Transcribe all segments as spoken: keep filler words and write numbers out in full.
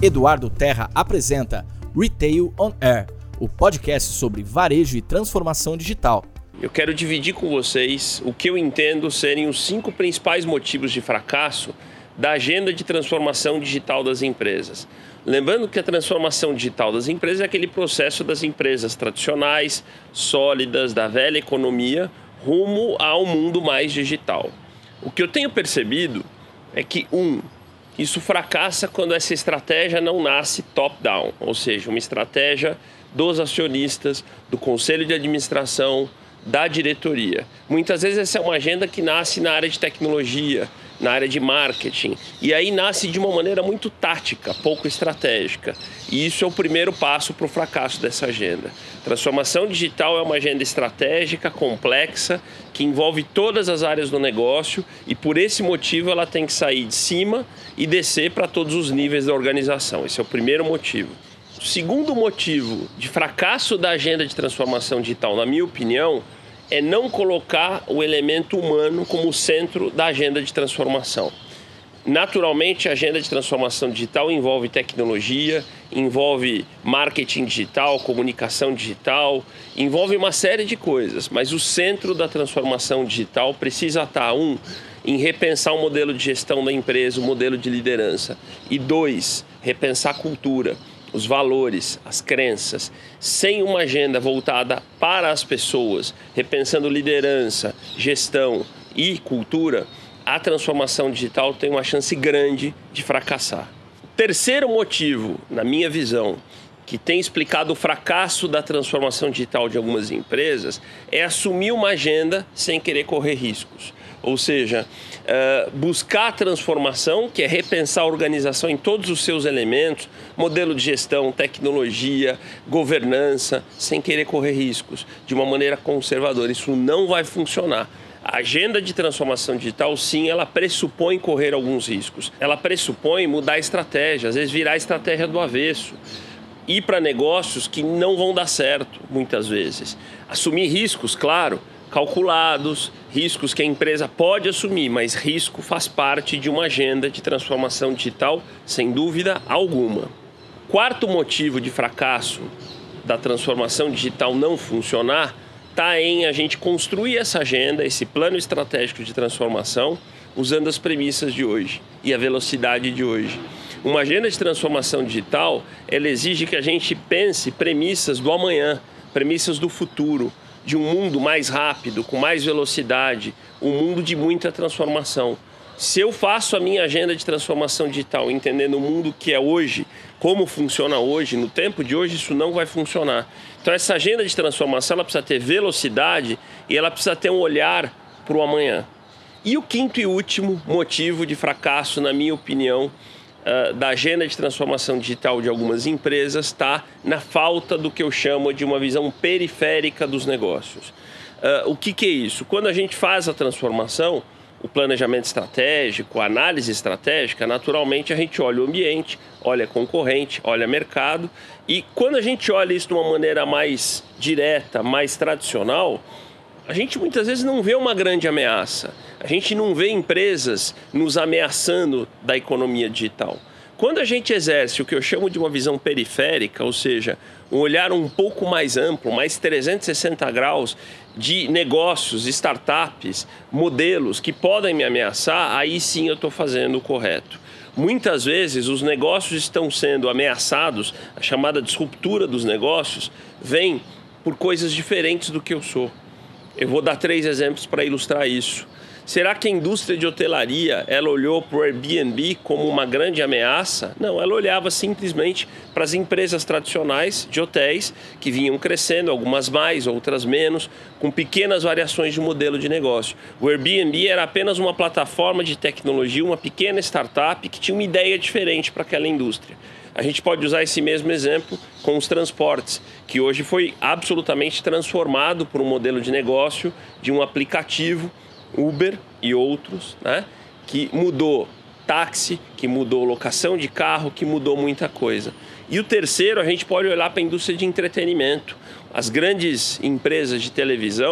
Eduardo Terra apresenta Retail on Air, o podcast sobre varejo e transformação digital. Eu quero dividir com vocês o que eu entendo serem os cinco principais motivos de fracasso da agenda de transformação digital das empresas. Lembrando que a transformação digital das empresas é aquele processo das empresas tradicionais, sólidas, da velha economia, rumo a um mundo mais digital. O que eu tenho percebido é que, um, isso fracassa quando essa estratégia não nasce top-down, ou seja, uma estratégia dos acionistas, do conselho de administração, da diretoria. Muitas vezes essa é uma agenda que nasce na área de tecnologia, na área de marketing, e aí nasce de uma maneira muito tática, pouco estratégica. E isso é o primeiro passo para o fracasso dessa agenda. Transformação digital é uma agenda estratégica, complexa, que envolve todas as áreas do negócio e por esse motivo ela tem que sair de cima e descer para todos os níveis da organização. Esse é o primeiro motivo. O segundo motivo de fracasso da agenda de transformação digital, na minha opinião, é não colocar o elemento humano como centro da agenda de transformação. Naturalmente, a agenda de transformação digital envolve tecnologia, envolve marketing digital, comunicação digital, envolve uma série de coisas, mas o centro da transformação digital precisa estar, um, em repensar o modelo de gestão da empresa, o modelo de liderança, e dois, repensar a cultura, os valores, as crenças. Sem uma agenda voltada para as pessoas, repensando liderança, gestão e cultura, a transformação digital tem uma chance grande de fracassar. O terceiro motivo, na minha visão, que tem explicado o fracasso da transformação digital de algumas empresas, é assumir uma agenda sem querer correr riscos. Ou seja, uh, buscar a transformação, que é repensar a organização em todos os seus elementos, modelo de gestão, tecnologia, governança, sem querer correr riscos, de uma maneira conservadora. Isso não vai funcionar. A agenda de transformação digital, sim, ela pressupõe correr alguns riscos. Ela pressupõe mudar a estratégia, às vezes virar a estratégia do avesso. Ir para negócios que não vão dar certo, muitas vezes. Assumir riscos, claro, calculados, riscos que a empresa pode assumir, mas risco faz parte de uma agenda de transformação digital, sem dúvida alguma. Quarto motivo de fracasso da transformação digital não funcionar está em a gente construir essa agenda, esse plano estratégico de transformação, usando as premissas de hoje e a velocidade de hoje. Uma agenda de transformação digital, ela exige que a gente pense premissas do amanhã, premissas do futuro, de um mundo mais rápido, com mais velocidade, um mundo de muita transformação. Se eu faço a minha agenda de transformação digital entendendo o mundo que é hoje, como funciona hoje, no tempo de hoje, isso não vai funcionar. Então essa agenda de transformação ela precisa ter velocidade e ela precisa ter um olhar para o amanhã. E o quinto e último motivo de fracasso, na minha opinião, Uh, da agenda de transformação digital de algumas empresas está na falta do que eu chamo de uma visão periférica dos negócios. Uh, o que, que é isso? Quando a gente faz a transformação, o planejamento estratégico, a análise estratégica, naturalmente a gente olha o ambiente, olha concorrente, olha mercado, e quando a gente olha isso de uma maneira mais direta, mais tradicional, a gente muitas vezes não vê uma grande ameaça. A gente não vê empresas nos ameaçando da economia digital. Quando a gente exerce o que eu chamo de uma visão periférica, ou seja, um olhar um pouco mais amplo, mais trezentos e sessenta graus de negócios, startups, modelos que podem me ameaçar, aí sim eu estou fazendo o correto. Muitas vezes os negócios estão sendo ameaçados, a chamada disruptura dos negócios vem por coisas diferentes do que eu sou. Eu vou dar três exemplos para ilustrar isso. Será que a indústria de hotelaria ela olhou para o Airbnb como uma grande ameaça? Não, ela olhava simplesmente para as empresas tradicionais de hotéis que vinham crescendo, algumas mais, outras menos, com pequenas variações de modelo de negócio. O Airbnb era apenas uma plataforma de tecnologia, uma pequena startup que tinha uma ideia diferente para aquela indústria. A gente pode usar esse mesmo exemplo com os transportes, que hoje foi absolutamente transformado por um modelo de negócio de um aplicativo, Uber e outros, né, que mudou táxi, que mudou locação de carro, que mudou muita coisa. E o terceiro, a gente pode olhar para a indústria de entretenimento. As grandes empresas de televisão,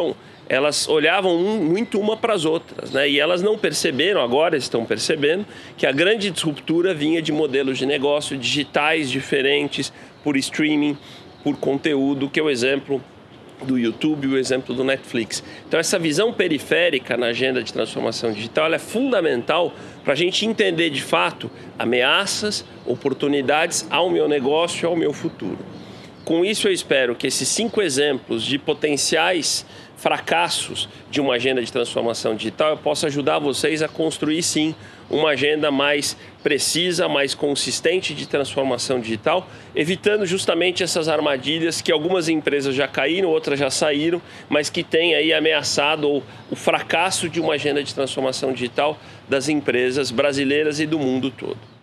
elas olhavam um, muito uma para as outras, né? E elas não perceberam, agora estão percebendo, que a grande disruptura vinha de modelos de negócio digitais diferentes, por streaming, por conteúdo, que é o exemplo do YouTube, o exemplo do Netflix. Então essa visão periférica na agenda de transformação digital ela é fundamental para a gente entender de fato ameaças, oportunidades ao meu negócio e ao meu futuro. Com isso eu espero que esses cinco exemplos de potenciais fracassos de uma agenda de transformação digital eu possa ajudar vocês a construir sim uma agenda mais precisa, mais consistente de transformação digital, evitando justamente essas armadilhas que algumas empresas já caíram, outras já saíram, mas que têm aí ameaçado ou o fracasso de uma agenda de transformação digital das empresas brasileiras e do mundo todo.